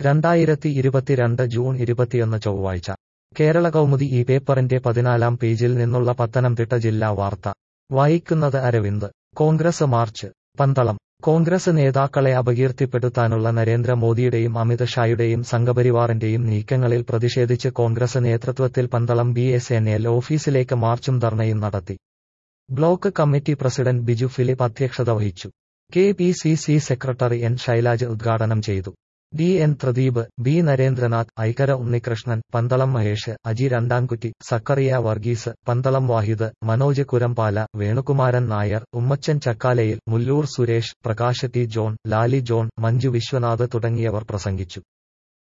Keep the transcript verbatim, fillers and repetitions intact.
രണ്ടായിരത്തി ഇരുപത്തിരണ്ട് ജൂൺ ഇരുപത്തിയൊന്ന് ചൊവ്വാഴ്ച കേരള കൗമുദി ഈ പേപ്പറിന്റെ പതിനാലാം പേജിൽ നിന്നുള്ള പത്തനംതിട്ട ജില്ലാ വാർത്ത വായിക്കുന്നത് Aravind. Congress march Pandalam. Congress നേതാക്കളെ അപകീർത്തിപ്പെടുത്താനുള്ള നരേന്ദ്രമോദിയുടെയും അമിത് ഷായുടെയും സംഘപരിവാറിന്റെയും നീക്കങ്ങളിൽ പ്രതിഷേധിച്ച് കോൺഗ്രസ് നേതൃത്വത്തിൽ Pandalam B S N L ഓഫീസിലേക്ക് മാർച്ചും ധർണയും നടത്തി. Block committee president Biju Philip അധ്യക്ഷത വഹിച്ചു. K P C C secretary N Shailaj ഉദ്ഘാടനം ചെയ്തു. D N Pradeep, B Narendranath, Aikkara Unnikrishnan, Pandalam Mahesh, Aji Randamkutti, Sakkariya Varghese, Pandalam Vahid, Manoj Kurampala, Venukumaran Nair, Ummachan Chakkalayil, Mulloor Suresh, Prakash T John, Lali John, Manju Viswanath തുടങ്ങിയവർ പ്രസംഗിച്ചു.